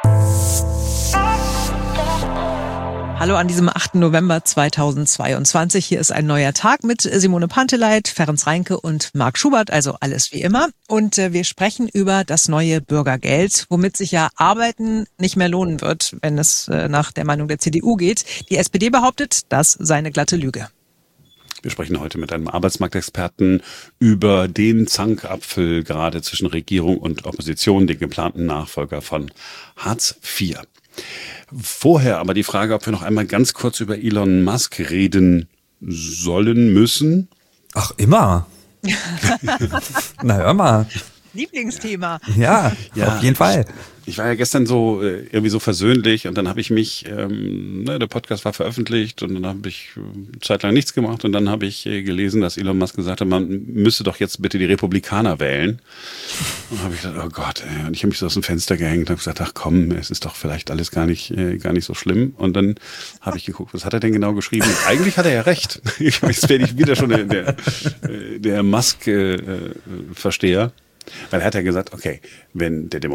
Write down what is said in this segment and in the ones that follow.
Hallo an diesem 8. November 2022. Hier ist ein neuer Tag mit Simone Panteleit, Ferenc Reinke und Marc Schubert, also alles wie immer. Und wir sprechen über das neue Bürgergeld, womit sich ja Arbeiten nicht mehr lohnen wird, wenn es nach der Meinung der CDU geht. Die SPD behauptet, das sei eine glatte Lüge. Wir sprechen heute mit einem Arbeitsmarktexperten über den Zankapfel gerade zwischen Regierung und Opposition, den geplanten Nachfolger von Hartz IV. Vorher aber die Frage, ob wir noch einmal ganz kurz über Elon Musk reden sollen, müssen. Ach, immer. Na, hör mal. Lieblingsthema. Ja, auf jeden Fall. Ich war ja gestern so irgendwie so versöhnlich und dann habe ich mich, der Podcast war veröffentlicht und dann habe ich zeitlang nichts gemacht und dann habe ich gelesen, dass Elon Musk gesagt hat, man müsse doch jetzt bitte die Republikaner wählen. Und dann habe ich gedacht, oh Gott, und ich habe mich so aus dem Fenster gehängt und habe gesagt, ach komm, es ist doch vielleicht alles gar nicht so schlimm. Und dann habe ich geguckt, was hat er denn genau geschrieben? Und eigentlich hat er ja recht. Jetzt werde ich wieder schon der Musk-Versteher. Weil er hat ja gesagt, okay, wenn die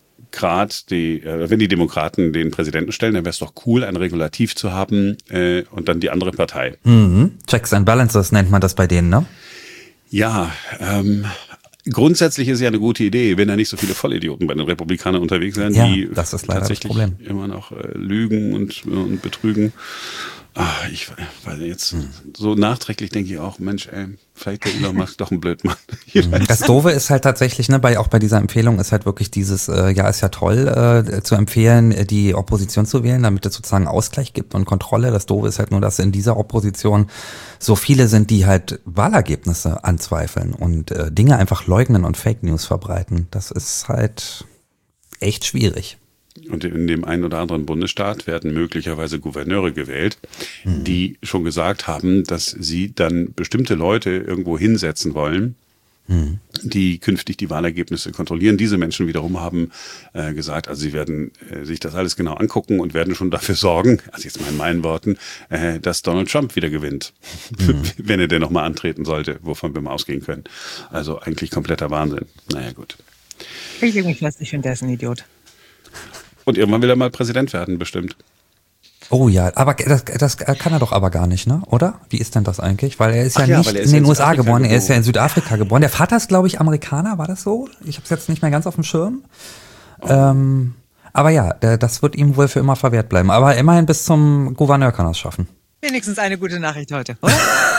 Demokraten den Präsidenten stellen, dann wäre es doch cool, ein Regulativ zu haben und dann die andere Partei. Checks and Balances nennt man das bei denen, ne? Ja, grundsätzlich ist ja eine gute Idee, wenn da nicht so viele Vollidioten bei den Republikanern unterwegs sind, die das ist leider tatsächlich das Problem. immer noch lügen und betrügen. Weil jetzt so nachträglich denke ich auch, Mensch, vielleicht der Elon Musk doch ein Blödmann. Das Doofe ist halt tatsächlich, ne, auch bei dieser Empfehlung ist halt wirklich dieses, ist ja toll, zu empfehlen, die Opposition zu wählen, damit es sozusagen Ausgleich gibt und Kontrolle. Das Doofe ist halt nur, dass in dieser Opposition so viele sind, die halt Wahlergebnisse anzweifeln und Dinge einfach leugnen und Fake News verbreiten. Das ist halt echt schwierig. Und in dem einen oder anderen Bundesstaat werden möglicherweise Gouverneure gewählt, die schon gesagt haben, dass sie dann bestimmte Leute irgendwo hinsetzen wollen, die künftig die Wahlergebnisse kontrollieren. Diese Menschen wiederum haben gesagt, also sie werden sich das alles genau angucken und werden schon dafür sorgen, also jetzt mal in meinen Worten, dass Donald Trump wieder gewinnt, wenn er denn nochmal antreten sollte, wovon wir mal ausgehen können. Also eigentlich kompletter Wahnsinn. Naja, gut. Ich lege mich fest, ich finde, der ist ein Idiot. Und irgendwann will er mal Präsident werden, bestimmt. Oh ja, aber das kann er doch aber gar nicht, ne? Oder? Wie ist denn das eigentlich? Weil er ist ja nicht weil er ist in den in USA Südafrika geboren, er ist ja in geboren. Südafrika geboren. Der Vater ist, glaube ich, Amerikaner, war das so? Ich habe es jetzt nicht mehr ganz auf dem Schirm. Aber ja, das wird ihm wohl für immer verwehrt bleiben. Aber immerhin bis zum Gouverneur kann er es schaffen. Wenigstens eine gute Nachricht heute, oder?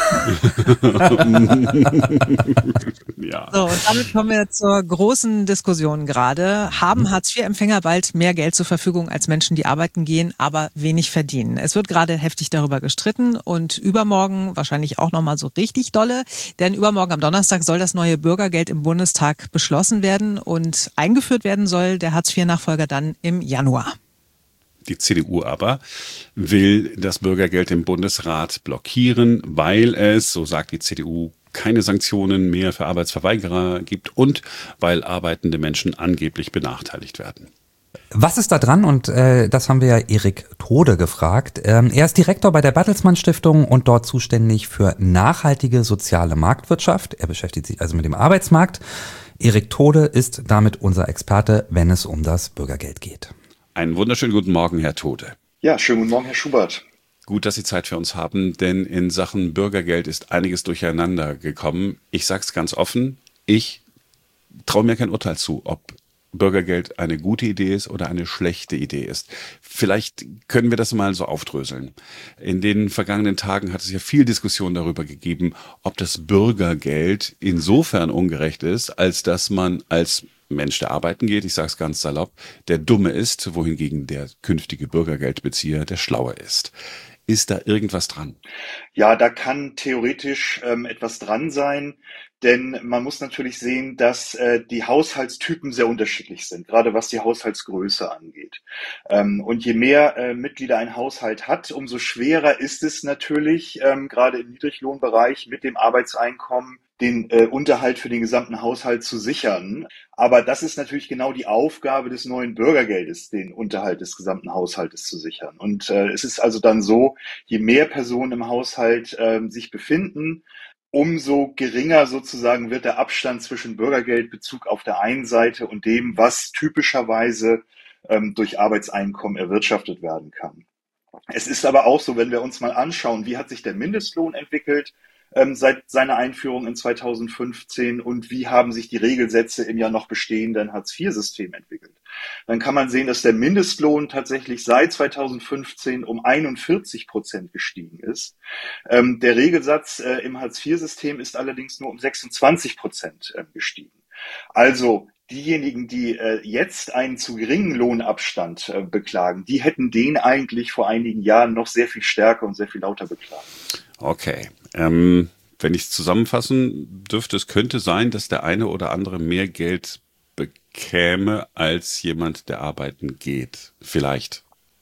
Ja. So, und damit kommen wir zur großen Diskussion gerade. Haben Hartz-IV-Empfänger bald mehr Geld zur Verfügung als Menschen, die arbeiten gehen, aber wenig verdienen? Es wird gerade heftig darüber gestritten und übermorgen wahrscheinlich auch nochmal so richtig dolle, denn übermorgen am Donnerstag soll das neue Bürgergeld im Bundestag beschlossen werden und eingeführt werden soll der Hartz-IV-Nachfolger dann im Januar. Die CDU aber will das Bürgergeld im Bundesrat blockieren, weil es, so sagt die CDU, keine Sanktionen mehr für Arbeitsverweigerer gibt und weil arbeitende Menschen angeblich benachteiligt werden. Was ist da dran? Und das haben wir ja Erik Tode gefragt. Er ist Direktor bei der Bertelsmann Stiftung und dort zuständig für nachhaltige soziale Marktwirtschaft. Er beschäftigt sich also mit dem Arbeitsmarkt. Erik Tode ist damit unser Experte, wenn es um das Bürgergeld geht. Einen wunderschönen guten Morgen, Herr Tode. Ja, schönen guten Morgen, Herr Schubert. Gut, dass Sie Zeit für uns haben, denn in Sachen Bürgergeld ist einiges durcheinander gekommen. Ich sage es ganz offen, ich traue mir kein Urteil zu, ob Bürgergeld eine gute Idee ist oder eine schlechte Idee ist. Vielleicht können wir das mal so aufdröseln. In den vergangenen Tagen hat es ja viel Diskussion darüber gegeben, ob das Bürgergeld insofern ungerecht ist, als dass man als Mensch, der arbeiten geht, ich sage es ganz salopp, der Dumme ist, wohingegen der künftige Bürgergeldbezieher der Schlaue ist. Ist da irgendwas dran? Ja, da kann theoretisch etwas dran sein, denn man muss natürlich sehen, dass die Haushaltstypen sehr unterschiedlich sind, gerade was die Haushaltsgröße angeht. Und je mehr Mitglieder ein Haushalt hat, umso schwerer ist es natürlich, gerade im Niedriglohnbereich mit dem Arbeitseinkommen, den Unterhalt für den gesamten Haushalt zu sichern. Aber das ist natürlich genau die Aufgabe des neuen Bürgergeldes, den Unterhalt des gesamten Haushaltes zu sichern. Und es ist also dann so, je mehr Personen im Haushalt sich befinden, umso geringer sozusagen wird der Abstand zwischen Bürgergeldbezug auf der einen Seite und dem, was typischerweise durch Arbeitseinkommen erwirtschaftet werden kann. Es ist aber auch so, wenn wir uns mal anschauen, wie hat sich der Mindestlohn entwickelt seit seiner Einführung in 2015 und wie haben sich die Regelsätze im ja noch bestehenden Hartz-IV-System entwickelt. Dann kann man sehen, dass der Mindestlohn tatsächlich seit 2015 um 41% gestiegen ist. Der Regelsatz im Hartz-IV-System ist allerdings nur um 26% gestiegen. Also diejenigen, die jetzt einen zu geringen Lohnabstand beklagen, die hätten den eigentlich vor einigen Jahren noch sehr viel stärker und sehr viel lauter beklagt. Okay. Wenn ich es zusammenfassen dürfte, es könnte sein, dass der eine oder andere mehr Geld bekäme als jemand, der arbeiten geht. Vielleicht.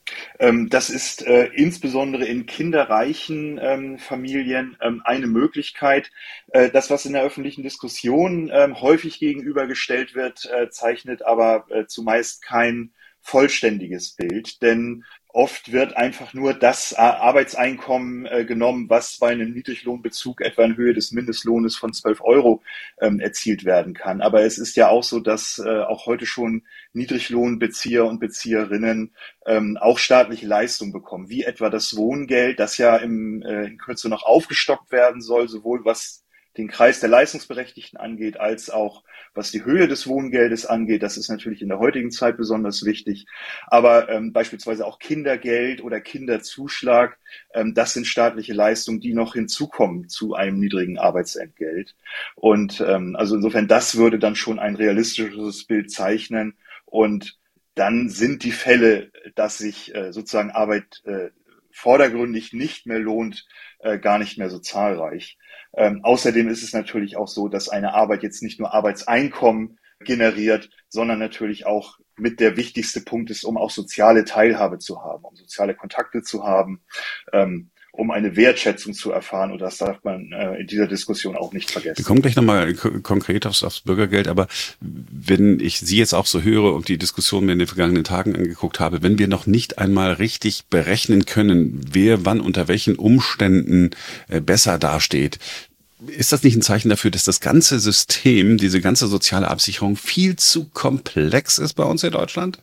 Das ist insbesondere in kinderreichen Familien eine Möglichkeit. Das, was in der öffentlichen Diskussion häufig gegenübergestellt wird, zeichnet aber zumeist kein vollständiges Bild, denn oft wird einfach nur das Arbeitseinkommen genommen, was bei einem Niedriglohnbezug etwa in Höhe des Mindestlohnes von 12 Euro erzielt werden kann. Aber es ist ja auch so, dass auch heute schon Niedriglohnbezieher und Bezieherinnen auch staatliche Leistungen bekommen, wie etwa das Wohngeld, das ja in Kürze noch aufgestockt werden soll, sowohl was den Kreis der Leistungsberechtigten angeht, als auch was die Höhe des Wohngeldes angeht. Das ist natürlich in der heutigen Zeit besonders wichtig. Aber beispielsweise auch Kindergeld oder Kinderzuschlag, das sind staatliche Leistungen, die noch hinzukommen zu einem niedrigen Arbeitsentgelt. Und also insofern, das würde dann schon ein realistisches Bild zeichnen. Und dann sind die Fälle, dass sich sozusagen Arbeit vordergründig nicht mehr lohnt, gar nicht mehr so zahlreich. Außerdem ist es natürlich auch so, dass eine Arbeit jetzt nicht nur Arbeitseinkommen generiert, sondern natürlich auch mit der wichtigste Punkt ist, um auch soziale Teilhabe zu haben, um soziale Kontakte zu haben, um eine Wertschätzung zu erfahren. Und das darf man in dieser Diskussion auch nicht vergessen. Wir kommen gleich nochmal konkret aufs Bürgergeld, aber wenn ich Sie jetzt auch so höre und die Diskussion mir in den vergangenen Tagen angeguckt habe, wenn wir noch nicht einmal richtig berechnen können, wer wann unter welchen Umständen besser dasteht, ist das nicht ein Zeichen dafür, dass das ganze System, diese ganze soziale Absicherung viel zu komplex ist bei uns in Deutschland?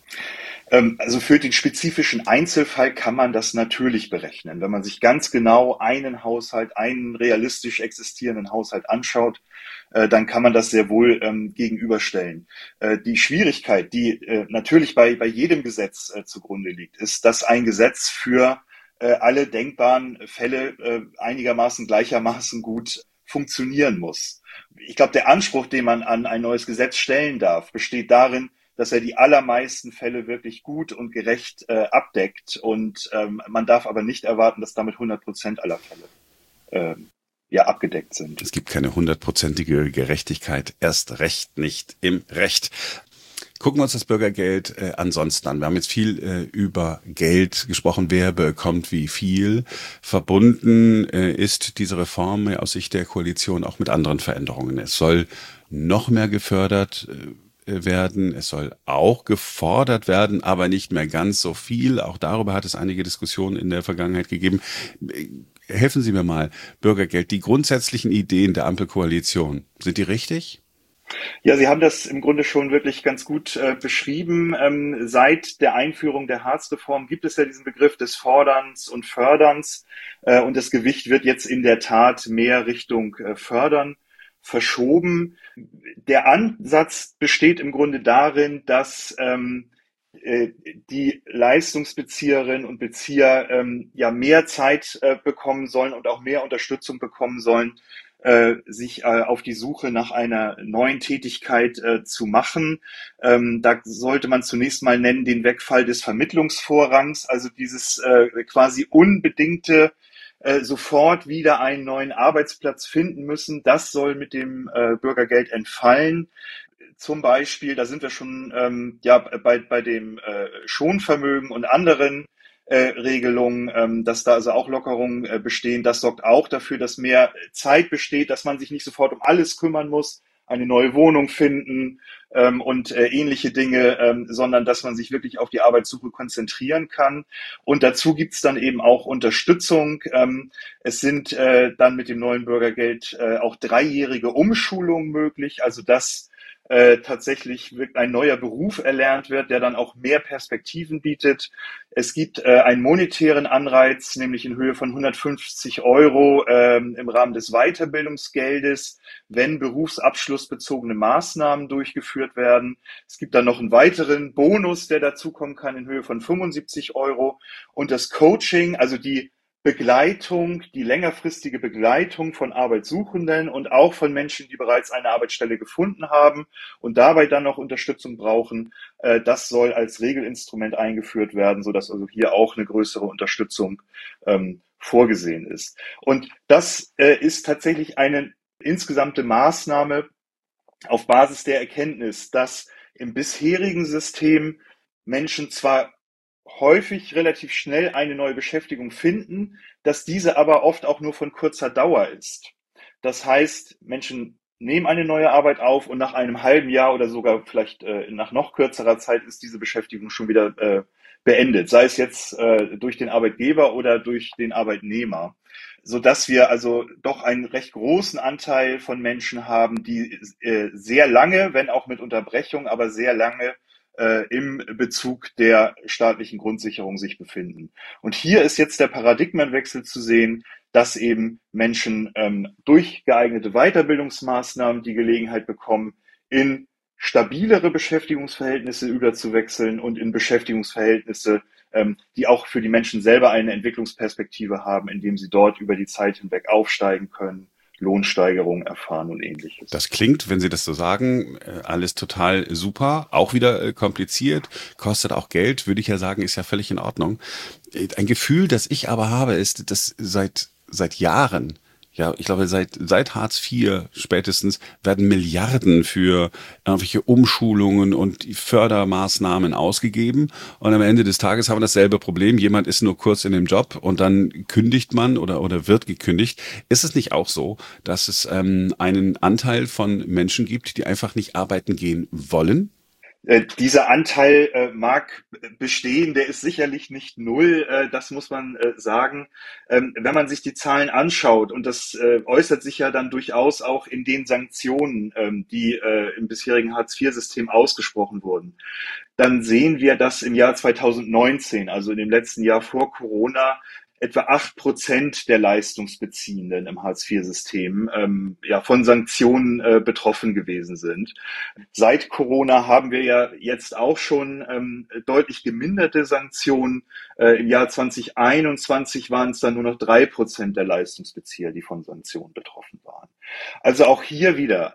Also für den spezifischen Einzelfall kann man das natürlich berechnen. Wenn man sich ganz genau einen Haushalt, einen realistisch existierenden Haushalt anschaut, dann kann man das sehr wohl gegenüberstellen. Die Schwierigkeit, die natürlich bei jedem Gesetz zugrunde liegt, ist, dass ein Gesetz für alle denkbaren Fälle gleichermaßen gut funktionieren muss. Ich glaube, der Anspruch, den man an ein neues Gesetz stellen darf, besteht darin, dass er die allermeisten Fälle wirklich gut und gerecht abdeckt. Und man darf aber nicht erwarten, dass damit 100% aller Fälle abgedeckt sind. Es gibt keine 100%ige Gerechtigkeit, erst recht nicht im Recht. Gucken wir uns das Bürgergeld ansonsten an. Wir haben jetzt viel über Geld gesprochen, wer bekommt wie viel. Verbunden ist diese Reform aus Sicht der Koalition auch mit anderen Veränderungen. Es soll noch mehr gefördert werden. Es soll auch gefordert werden, aber nicht mehr ganz so viel. Auch darüber hat es einige Diskussionen in der Vergangenheit gegeben. Helfen Sie mir mal, Bürgergeld, die grundsätzlichen Ideen der Ampelkoalition, sind die richtig? Ja, Sie haben das im Grunde schon wirklich ganz gut beschrieben. Seit der Einführung der Hartz-Reform gibt es ja diesen Begriff des Forderns und Förderns. Und das Gewicht wird jetzt in der Tat mehr Richtung Fördern verschoben. Der Ansatz besteht im Grunde darin, dass die Leistungsbezieherinnen und Bezieher mehr Zeit bekommen sollen und auch mehr Unterstützung bekommen sollen, sich auf die Suche nach einer neuen Tätigkeit zu machen. Da sollte man zunächst mal nennen den Wegfall des Vermittlungsvorrangs, also dieses quasi unbedingte sofort wieder einen neuen Arbeitsplatz finden müssen. Das soll mit dem Bürgergeld entfallen. Zum Beispiel, da sind wir schon bei dem Schonvermögen und anderen Regelungen, dass da also auch Lockerungen bestehen. Das sorgt auch dafür, dass mehr Zeit besteht, dass man sich nicht sofort um alles kümmern muss, eine neue Wohnung finden und ähnliche Dinge, sondern dass man sich wirklich auf die Arbeitssuche konzentrieren kann. Und dazu gibt's dann eben auch Unterstützung. Es sind dann mit dem neuen Bürgergeld auch 3-jährige Umschulungen möglich, also dass tatsächlich ein neuer Beruf erlernt wird, der dann auch mehr Perspektiven bietet. Es gibt einen monetären Anreiz, nämlich in Höhe von 150 Euro im Rahmen des Weiterbildungsgeldes, wenn berufsabschlussbezogene Maßnahmen durchgeführt werden. Es gibt dann noch einen weiteren Bonus, der dazukommen kann in Höhe von 75 Euro. Und das Coaching, also die Begleitung, die längerfristige Begleitung von Arbeitssuchenden und auch von Menschen, die bereits eine Arbeitsstelle gefunden haben und dabei dann noch Unterstützung brauchen, das soll als Regelinstrument eingeführt werden, sodass also hier auch eine größere Unterstützung vorgesehen ist. Und das ist tatsächlich eine insgesamte Maßnahme auf Basis der Erkenntnis, dass im bisherigen System Menschen zwar häufig relativ schnell eine neue Beschäftigung finden, dass diese aber oft auch nur von kurzer Dauer ist. Das heißt, Menschen nehmen eine neue Arbeit auf und nach einem halben Jahr oder sogar vielleicht nach noch kürzerer Zeit ist diese Beschäftigung schon wieder beendet, sei es jetzt durch den Arbeitgeber oder durch den Arbeitnehmer, sodass wir also doch einen recht großen Anteil von Menschen haben, die sehr lange, wenn auch mit Unterbrechung, aber sehr lange im Bezug der staatlichen Grundsicherung sich befinden. Und hier ist jetzt der Paradigmenwechsel zu sehen, dass eben Menschen durch geeignete Weiterbildungsmaßnahmen die Gelegenheit bekommen, in stabilere Beschäftigungsverhältnisse überzuwechseln und in Beschäftigungsverhältnisse, die auch für die Menschen selber eine Entwicklungsperspektive haben, indem sie dort über die Zeit hinweg aufsteigen können, Lohnsteigerungen erfahren und Ähnliches. Das klingt, wenn Sie das so sagen, alles total super, auch wieder kompliziert, kostet auch Geld, würde ich ja sagen, ist ja völlig in Ordnung. Ein Gefühl, das ich aber habe, ist, dass seit Jahren, ja, ich glaube, seit Hartz IV spätestens werden Milliarden für irgendwelche Umschulungen und Fördermaßnahmen ausgegeben. Und am Ende des Tages haben wir dasselbe Problem. Jemand ist nur kurz in dem Job und dann kündigt man oder wird gekündigt. Ist es nicht auch so, dass es einen Anteil von Menschen gibt, die einfach nicht arbeiten gehen wollen? Dieser Anteil mag bestehen, der ist sicherlich nicht null, das muss man sagen. Wenn man sich die Zahlen anschaut, und das äußert sich ja dann durchaus auch in den Sanktionen, die im bisherigen Hartz-IV-System ausgesprochen wurden, dann sehen wir, dass im Jahr 2019, also in dem letzten Jahr vor Corona, etwa 8% der Leistungsbeziehenden im Hartz-IV-System von Sanktionen betroffen gewesen sind. Seit Corona haben wir ja jetzt auch schon deutlich geminderte Sanktionen. Im Jahr 2021 waren es dann nur noch 3% der Leistungsbezieher, die von Sanktionen betroffen waren. Also auch hier wieder,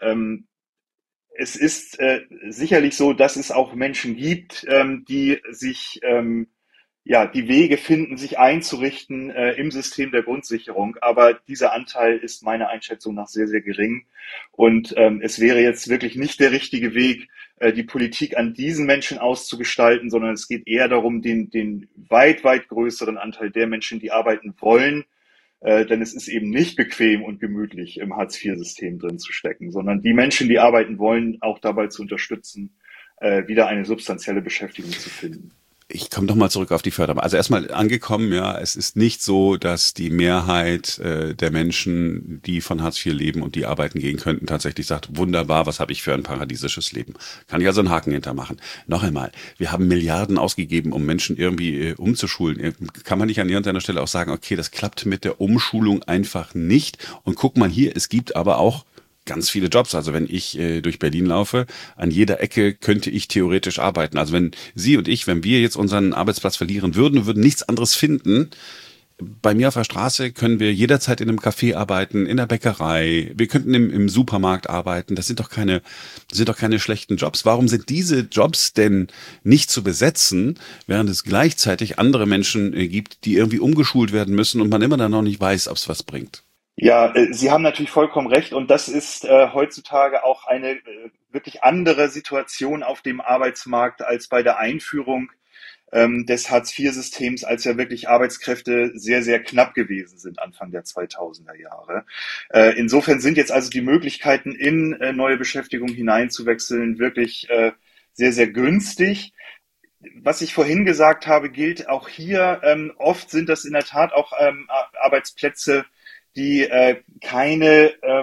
es ist sicherlich so, dass es auch Menschen gibt, die sich die Wege finden, sich einzurichten im System der Grundsicherung. Aber dieser Anteil ist meiner Einschätzung nach sehr, sehr gering. Und es wäre jetzt wirklich nicht der richtige Weg, die Politik an diesen Menschen auszugestalten, sondern es geht eher darum, den weit, weit größeren Anteil der Menschen, die arbeiten wollen, denn es ist eben nicht bequem und gemütlich, im Hartz-IV-System drin zu stecken, sondern die Menschen, die arbeiten wollen, auch dabei zu unterstützen, wieder eine substanzielle Beschäftigung zu finden. Ich komme doch mal zurück auf die Förderung. Also erstmal angekommen, ja, es ist nicht so, dass die Mehrheit der Menschen, die von Hartz IV leben und die arbeiten gehen könnten, tatsächlich sagt, wunderbar, was habe ich für ein paradiesisches Leben. Kann ich also einen Haken hintermachen. Noch einmal, wir haben Milliarden ausgegeben, um Menschen irgendwie umzuschulen. Kann man nicht an irgendeiner Stelle auch sagen, okay, das klappt mit der Umschulung einfach nicht. Und guck mal hier, es gibt aber auch ganz viele Jobs. Also wenn ich durch Berlin laufe, an jeder Ecke könnte ich theoretisch arbeiten. Also wenn Sie und ich, wenn wir jetzt unseren Arbeitsplatz verlieren würden, würden nichts anderes finden. Bei mir auf der Straße können wir jederzeit in einem Café arbeiten, in der Bäckerei. Wir könnten im Supermarkt arbeiten. Das sind doch keine schlechten Jobs. Warum sind diese Jobs denn nicht zu besetzen, während es gleichzeitig andere Menschen gibt, die irgendwie umgeschult werden müssen und man immer dann noch nicht weiß, ob es was bringt? Ja, Sie haben natürlich vollkommen recht und das ist heutzutage auch eine wirklich andere Situation auf dem Arbeitsmarkt als bei der Einführung des Hartz-IV-Systems, als ja wirklich Arbeitskräfte sehr, sehr knapp gewesen sind Anfang der 2000er Jahre. Insofern sind jetzt also die Möglichkeiten, in neue Beschäftigung hineinzuwechseln, wirklich sehr, sehr günstig. Was ich vorhin gesagt habe, gilt auch hier. Oft sind das in der Tat auch Arbeitsplätze, die keine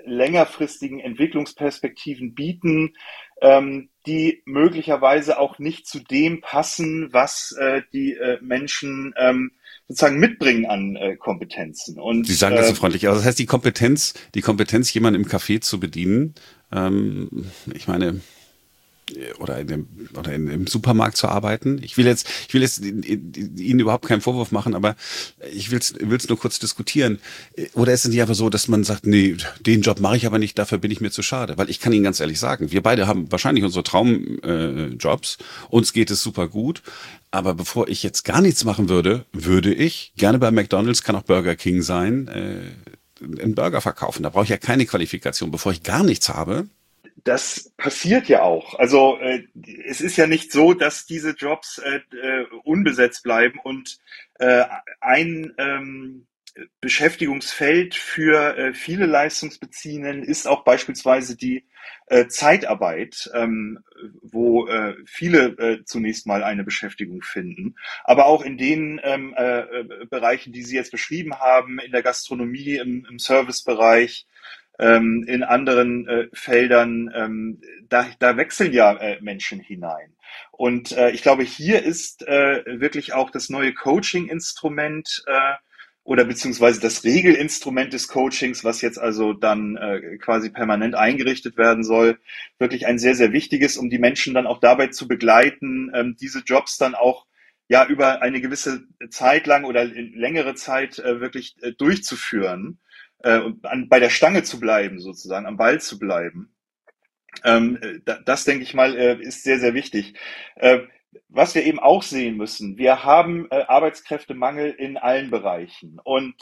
längerfristigen Entwicklungsperspektiven bieten, die möglicherweise auch nicht zu dem passen, was die Menschen sozusagen mitbringen an Kompetenzen. Und Sie sagen das so freundlich. Also das heißt, die Kompetenz, jemanden im Café zu bedienen, ich meine, oder im Supermarkt zu arbeiten. Ich will jetzt Ihnen überhaupt keinen Vorwurf machen, aber ich will's nur kurz diskutieren. Oder ist es nicht einfach so, dass man sagt, nee, den Job mache ich aber nicht, dafür bin ich mir zu schade? Weil ich kann Ihnen ganz ehrlich sagen, wir beide haben wahrscheinlich unsere Traumjobs, uns geht es super gut, aber bevor ich jetzt gar nichts machen würde, würde ich gerne bei McDonald's, kann auch Burger King sein, einen Burger verkaufen. Da brauche ich ja keine Qualifikation. Bevor ich gar nichts habe. Das passiert ja auch. Also es ist ja nicht so, dass diese Jobs unbesetzt bleiben und ein Beschäftigungsfeld für viele Leistungsbeziehenden ist auch beispielsweise die Zeitarbeit, wo viele zunächst mal eine Beschäftigung finden. Aber auch in den Bereichen, die Sie jetzt beschrieben haben, in der Gastronomie, im Servicebereich, in anderen Feldern, da wechseln ja Menschen hinein. Und ich glaube, hier ist wirklich auch das neue Coaching-Instrument oder beziehungsweise das Regelinstrument des Coachings, was jetzt also dann quasi permanent eingerichtet werden soll, wirklich ein sehr, sehr wichtiges, um die Menschen dann auch dabei zu begleiten, diese Jobs dann auch ja über eine gewisse Zeit lang oder längere Zeit wirklich durchzuführen. Und bei der Stange zu bleiben, sozusagen, am Ball zu bleiben. Das, denke ich mal, ist sehr, sehr wichtig. Was wir eben auch sehen müssen, wir haben Arbeitskräftemangel in allen Bereichen. Und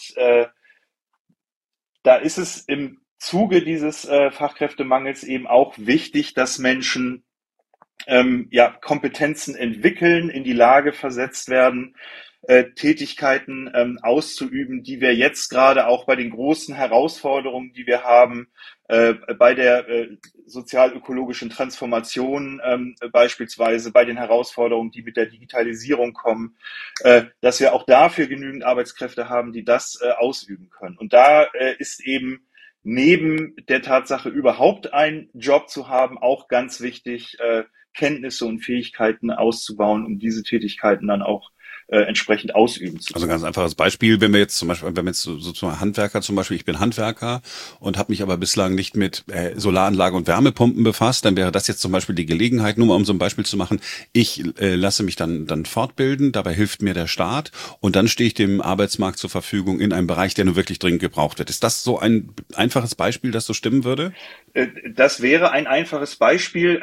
da ist es im Zuge dieses Fachkräftemangels eben auch wichtig, dass Menschen Kompetenzen entwickeln, in die Lage versetzt werden, Tätigkeiten auszuüben, die wir jetzt gerade auch bei den großen Herausforderungen, die wir haben, bei der sozial-ökologischen Transformation beispielsweise, bei den Herausforderungen, die mit der Digitalisierung kommen, dass wir auch dafür genügend Arbeitskräfte haben, die das ausüben können. Und da ist eben neben der Tatsache, überhaupt einen Job zu haben, auch ganz wichtig, Kenntnisse und Fähigkeiten auszubauen, um diese Tätigkeiten dann auch entsprechend ausüben zu können. Also ganz einfaches Beispiel, wenn wir jetzt sozusagen Handwerker zum Beispiel, ich bin Handwerker und habe mich aber bislang nicht mit Solaranlage und Wärmepumpen befasst, dann wäre das jetzt zum Beispiel die Gelegenheit, nur mal um so ein Beispiel zu machen, ich lasse mich dann fortbilden, dabei hilft mir der Staat und dann stehe ich dem Arbeitsmarkt zur Verfügung in einem Bereich, der nur wirklich dringend gebraucht wird. Ist das so ein einfaches Beispiel, das so stimmen würde? Das wäre ein einfaches Beispiel.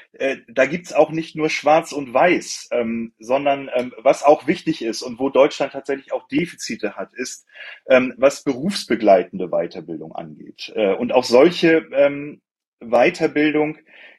Da gibt's auch nicht nur Schwarz und Weiß, sondern was auch wichtig ist und wo Deutschland tatsächlich auch Defizite hat, ist, was berufsbegleitende Weiterbildung angeht. Und auch solche Weiterbildung,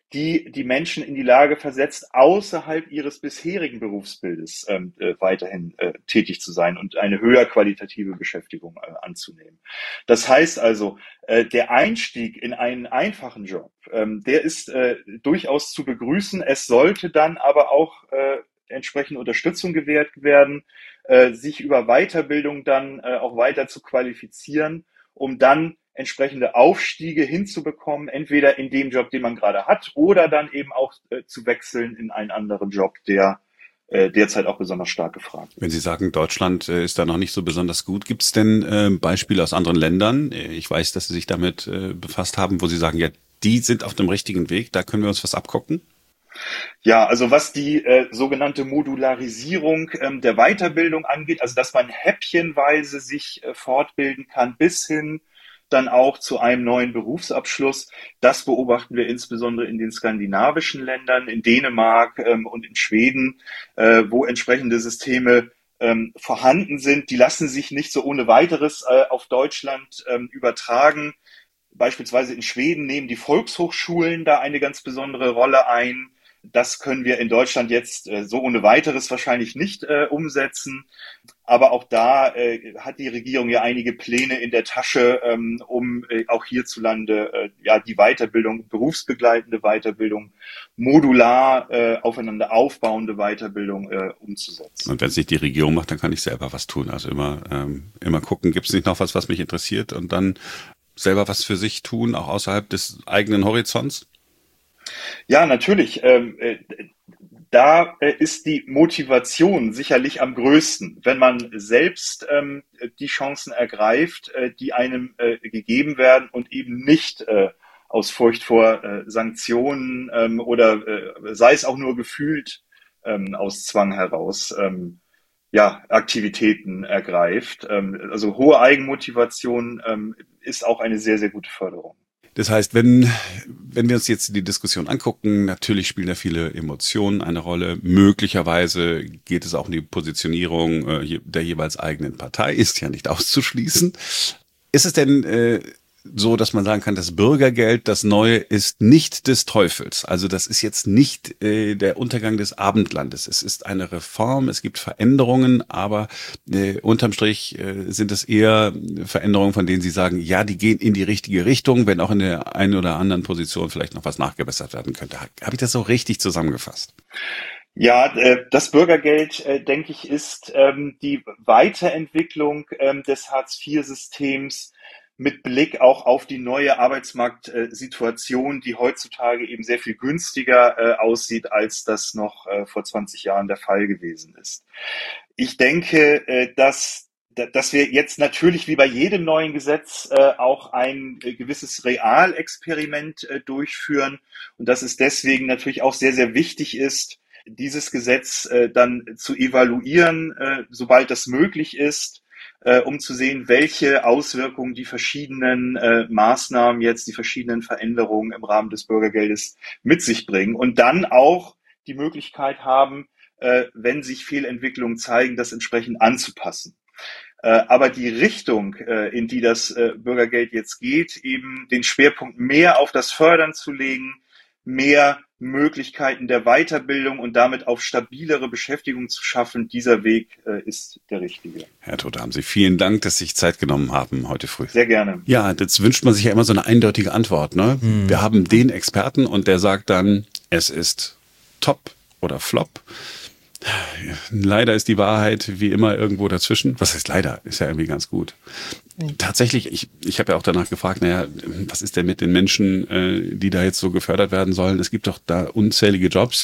die Menschen in die Lage versetzt, außerhalb ihres bisherigen Berufsbildes weiterhin tätig zu sein und eine höher qualitative Beschäftigung anzunehmen. Das heißt also, der Einstieg in einen einfachen Job, der ist durchaus zu begrüßen. Es sollte dann aber auch entsprechende Unterstützung gewährt werden, sich über Weiterbildung dann auch weiter zu qualifizieren, um dann entsprechende Aufstiege hinzubekommen, entweder in dem Job, den man gerade hat, oder dann eben auch zu wechseln in einen anderen Job, der derzeit auch besonders stark gefragt ist. Wenn Sie sagen, Deutschland ist da noch nicht so besonders gut, gibt es denn Beispiele aus anderen Ländern? Ich weiß, dass Sie sich damit befasst haben, wo Sie sagen, ja, die sind auf dem richtigen Weg, da können wir uns was abgucken? Ja, also was die sogenannte Modularisierung der Weiterbildung angeht, also dass man häppchenweise sich fortbilden kann bis hin dann auch zu einem neuen Berufsabschluss. Das beobachten wir insbesondere in den skandinavischen Ländern, in Dänemark und in Schweden, wo entsprechende Systeme vorhanden sind. Die lassen sich nicht so ohne weiteres auf Deutschland übertragen. Beispielsweise in Schweden nehmen die Volkshochschulen da eine ganz besondere Rolle ein. Das können wir in Deutschland jetzt so ohne weiteres wahrscheinlich nicht umsetzen. Aber auch da hat die Regierung ja einige Pläne in der Tasche, um auch hierzulande die Weiterbildung, berufsbegleitende Weiterbildung, modular aufeinander aufbauende Weiterbildung umzusetzen. Und wenn es nicht die Regierung macht, dann kann ich selber was tun. Also immer gucken, gibt es nicht noch was mich interessiert und dann selber was für sich tun, auch außerhalb des eigenen Horizonts? Ja, natürlich. Da ist die Motivation sicherlich am größten, wenn man selbst die Chancen ergreift, die einem gegeben werden und eben nicht aus Furcht vor Sanktionen oder sei es auch nur gefühlt aus Zwang heraus Aktivitäten ergreift. Also hohe Eigenmotivation ist auch eine sehr, sehr gute Förderung. Das heißt, wenn wir uns jetzt die Diskussion angucken, natürlich spielen da viele Emotionen eine Rolle. Möglicherweise geht es auch um die Positionierung der jeweils eigenen Partei, ist ja nicht auszuschließen. Ist es denn so, dass man sagen kann, das Bürgergeld, das Neue, ist nicht des Teufels? Also das ist jetzt nicht der Untergang des Abendlandes. Es ist eine Reform, es gibt Veränderungen, aber unterm Strich sind es eher Veränderungen, von denen Sie sagen, ja, die gehen in die richtige Richtung, wenn auch in der einen oder anderen Position vielleicht noch was nachgebessert werden könnte. Habe ich das so richtig zusammengefasst? Ja, das Bürgergeld, denke ich, ist die Weiterentwicklung des Hartz-IV-Systems mit Blick auch auf die neue Arbeitsmarktsituation, die heutzutage eben sehr viel günstiger aussieht, als das noch vor 20 Jahren der Fall gewesen ist. Ich denke, dass wir jetzt natürlich wie bei jedem neuen Gesetz auch ein gewisses Realexperiment durchführen und dass es deswegen natürlich auch sehr, sehr wichtig ist, dieses Gesetz dann zu evaluieren, sobald das möglich ist, um zu sehen, welche Auswirkungen die verschiedenen Maßnahmen jetzt, die verschiedenen Veränderungen im Rahmen des Bürgergeldes mit sich bringen und dann auch die Möglichkeit haben, wenn sich Fehlentwicklungen zeigen, das entsprechend anzupassen. Aber die Richtung, in die das Bürgergeld jetzt geht, eben den Schwerpunkt mehr auf das Fördern zu legen, mehr Möglichkeiten der Weiterbildung und damit auf stabilere Beschäftigung zu schaffen, dieser Weg ist der richtige. Herr Todt, haben Sie vielen Dank, dass Sie sich Zeit genommen haben heute früh. Sehr gerne. Ja, jetzt wünscht man sich ja immer so eine eindeutige Antwort, ne? Wir haben den Experten und der sagt dann, es ist top oder flop. Leider ist die Wahrheit wie immer irgendwo dazwischen. Was heißt leider? Ist ja irgendwie ganz gut. Tatsächlich, ich habe ja auch danach gefragt, naja, was ist denn mit den Menschen, die da jetzt so gefördert werden sollen? Es gibt doch da unzählige Jobs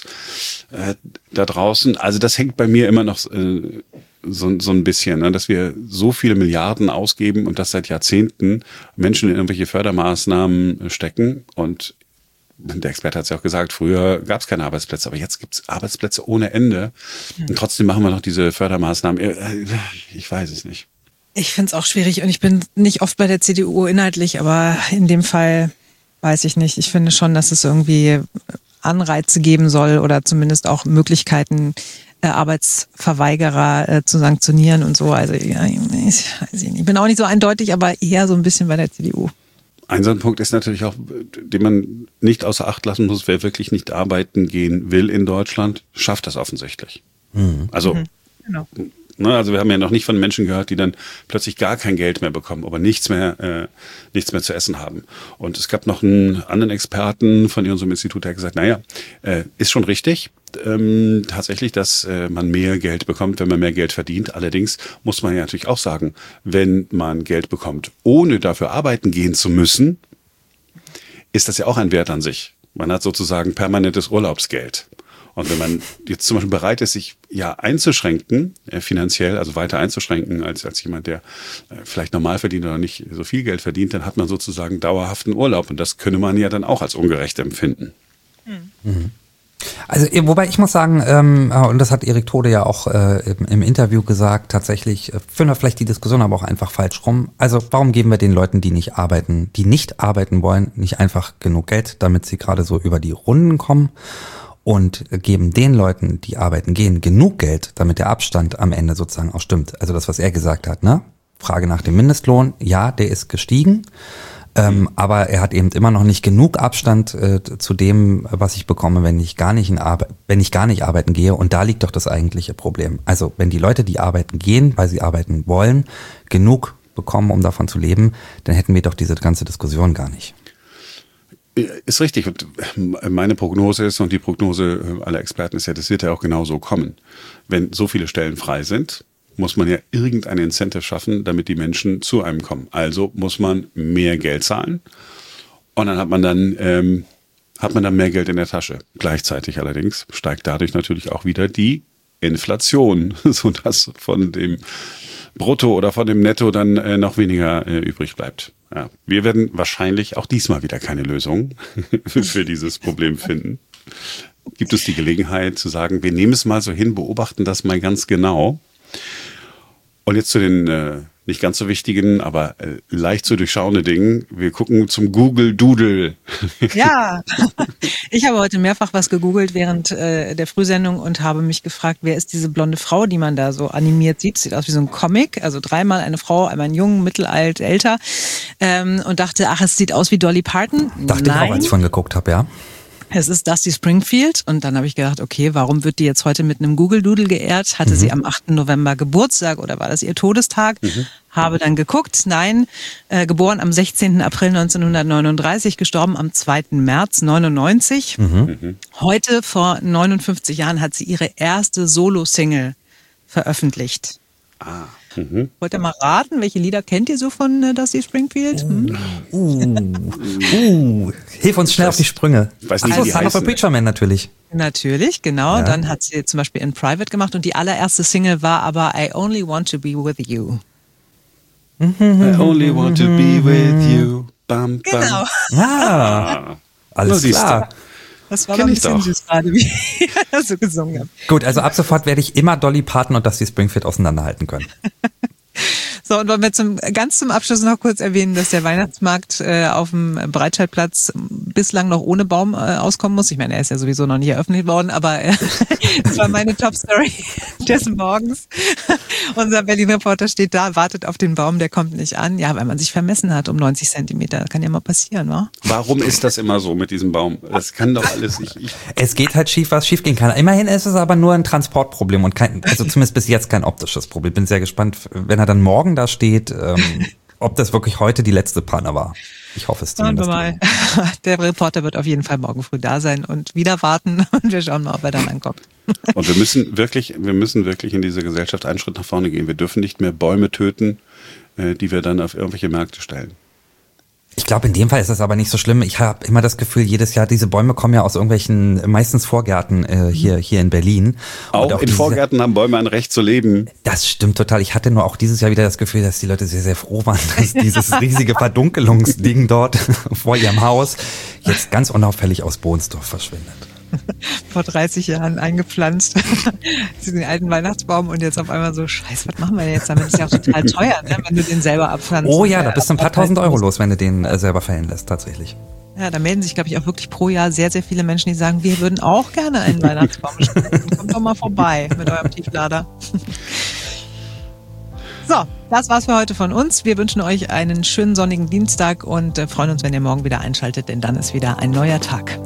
da draußen. Also das hängt bei mir immer noch so ein bisschen, ne, dass wir so viele Milliarden ausgeben und das seit Jahrzehnten Menschen in irgendwelche Fördermaßnahmen stecken. Und der Experte hat es ja auch gesagt, früher gab es keine Arbeitsplätze, aber jetzt gibt es Arbeitsplätze ohne Ende. Und trotzdem machen wir noch diese Fördermaßnahmen. Ich weiß es nicht. Ich finde es auch schwierig und ich bin nicht oft bei der CDU inhaltlich, aber in dem Fall weiß ich nicht. Ich finde schon, dass es irgendwie Anreize geben soll oder zumindest auch Möglichkeiten, Arbeitsverweigerer zu sanktionieren und so. Also ja, ich bin auch nicht so eindeutig, aber eher so ein bisschen bei der CDU. Ein so ein Punkt ist natürlich auch, den man nicht außer Acht lassen muss, wer wirklich nicht arbeiten gehen will in Deutschland, schafft das offensichtlich. Also, genau. Also wir haben ja noch nicht von Menschen gehört, die dann plötzlich gar kein Geld mehr bekommen, aber nichts mehr zu essen haben. Und es gab noch einen anderen Experten von unserem Institut, der hat gesagt, naja, ist schon richtig, tatsächlich, dass man mehr Geld bekommt, wenn man mehr Geld verdient. Allerdings muss man ja natürlich auch sagen, wenn man Geld bekommt, ohne dafür arbeiten gehen zu müssen, ist das ja auch ein Wert an sich. Man hat sozusagen permanentes Urlaubsgeld. Und wenn man jetzt zum Beispiel bereit ist, sich ja einzuschränken, finanziell, also weiter einzuschränken als jemand, der vielleicht normal verdient oder nicht so viel Geld verdient, dann hat man sozusagen dauerhaften Urlaub. Und das könne man ja dann auch als ungerecht empfinden. Also wobei ich muss sagen, und das hat Erik Tode ja auch im Interview gesagt, tatsächlich führen wir vielleicht die Diskussion aber auch einfach falsch rum. Also warum geben wir den Leuten, die nicht arbeiten wollen, nicht einfach genug Geld, damit sie gerade so über die Runden kommen? Und geben den Leuten, die arbeiten gehen, genug Geld, damit der Abstand am Ende sozusagen auch stimmt. Also das, was er gesagt hat, ne? Frage nach dem Mindestlohn, ja, der ist gestiegen, aber er hat eben immer noch nicht genug Abstand zu dem, was ich bekomme, wenn ich gar nicht arbeiten gehe. Und da liegt doch das eigentliche Problem. Also wenn die Leute, die arbeiten gehen, weil sie arbeiten wollen, genug bekommen, um davon zu leben, dann hätten wir doch diese ganze Diskussion gar nicht. Ist richtig. Und meine Prognose ist, und die Prognose aller Experten ist ja, das wird ja auch genauso kommen. Wenn so viele Stellen frei sind, muss man ja irgendein Incentive schaffen, damit die Menschen zu einem kommen. Also muss man mehr Geld zahlen und dann hat man dann mehr Geld in der Tasche. Gleichzeitig allerdings steigt dadurch natürlich auch wieder die Inflation, sodass von dem Brutto oder von dem Netto dann noch weniger übrig bleibt. Ja, wir werden wahrscheinlich auch diesmal wieder keine Lösung für dieses Problem finden. Gibt es die Gelegenheit zu sagen, wir nehmen es mal so hin, beobachten das mal ganz genau. Und jetzt zu den nicht ganz so wichtigen, aber leicht zu durchschauende Dingen. Wir gucken zum Google Doodle. Ja, ich habe heute mehrfach was gegoogelt während der Frühsendung und habe mich gefragt, wer ist diese blonde Frau, die man da so animiert sieht. Sieht aus wie so ein Comic, also dreimal eine Frau, einmal ein Jungen, mittelalt, älter. Und dachte, ach, es sieht aus wie Dolly Parton. Dachte ich auch, als ich von geguckt habe, ja. Es ist Dusty Springfield und dann habe ich gedacht, okay, warum wird die jetzt heute mit einem Google Doodle geehrt? Hatte sie am 8. November Geburtstag oder war das ihr Todestag? Habe dann geguckt, nein, geboren am 16. April 1939, gestorben am 2. März 99. Heute vor 59 Jahren hat sie ihre erste Solo-Single veröffentlicht. Wollt ihr mal raten, welche Lieder kennt ihr so von Dusty Springfield? Hilf uns schnell auf die Sprünge. Ich weiß nicht, Ach so, wie die Son of a heißen. Preacher Man natürlich. Natürlich, genau. Ja. Dann hat sie zum Beispiel In Private gemacht und die allererste Single war aber I Only Want to Be With You. I only want to be with you. Bam, bam. Genau. Ah, alles siehst du. klar. Das war Kenn doch ein ich bisschen doch. süß gerade, wie ich das so gesungen habe. Gut, also ab sofort werde ich immer Dolly Parton und Dusty Springfield auseinanderhalten können. So, und wollen wir ganz zum Abschluss noch kurz erwähnen, dass der Weihnachtsmarkt auf dem Breitscheidplatz bislang noch ohne Baum auskommen muss. Ich meine, er ist ja sowieso noch nicht eröffnet worden, aber das war meine Top-Story des Morgens. Unser Berlin-Reporter steht da, wartet auf den Baum, der kommt nicht an. Ja, weil man sich vermessen hat um 90 Zentimeter. Das kann ja mal passieren, wa? Warum ist das immer so mit diesem Baum? Das kann doch alles nicht. Es geht halt schief, was schief gehen kann. Immerhin ist es aber nur ein Transportproblem und also zumindest bis jetzt kein optisches Problem. Bin sehr gespannt, wenn er dann morgen da steht, ob das wirklich heute die letzte Panne war. Ich hoffe es zumindest. Schauen wir mal. Der Reporter wird auf jeden Fall morgen früh da sein und wieder warten und wir schauen mal, ob er dann ankommt. Und wir müssen wirklich in diese Gesellschaft einen Schritt nach vorne gehen. Wir dürfen nicht mehr Bäume töten, die wir dann auf irgendwelche Märkte stellen. Ich glaube, in dem Fall ist es aber nicht so schlimm. Ich habe immer das Gefühl, jedes Jahr, diese Bäume kommen ja aus irgendwelchen, meistens Vorgärten hier in Berlin. Auch in Vorgärten haben Bäume ein Recht zu leben. Das stimmt total. Ich hatte nur auch dieses Jahr wieder das Gefühl, dass die Leute sehr, sehr froh waren, dass dieses riesige Verdunkelungsding dort vor ihrem Haus jetzt ganz unauffällig aus Bohnsdorf verschwindet. Vor 30 Jahren eingepflanzt, diesen alten Weihnachtsbaum und jetzt auf einmal so, scheiße, was machen wir denn jetzt damit? Das ist ja auch total teuer, ne, wenn du den selber abpflanzt. Oh ja, da bist du ein paar tausend Euro los, wenn du den selber fällen lässt, tatsächlich. Ja, da melden sich, glaube ich, auch wirklich pro Jahr sehr, sehr viele Menschen, die sagen, wir würden auch gerne einen Weihnachtsbaum stellen. Kommt doch mal vorbei mit eurem Tieflader. So, das war's für heute von uns. Wir wünschen euch einen schönen sonnigen Dienstag und freuen uns, wenn ihr morgen wieder einschaltet, denn dann ist wieder ein neuer Tag.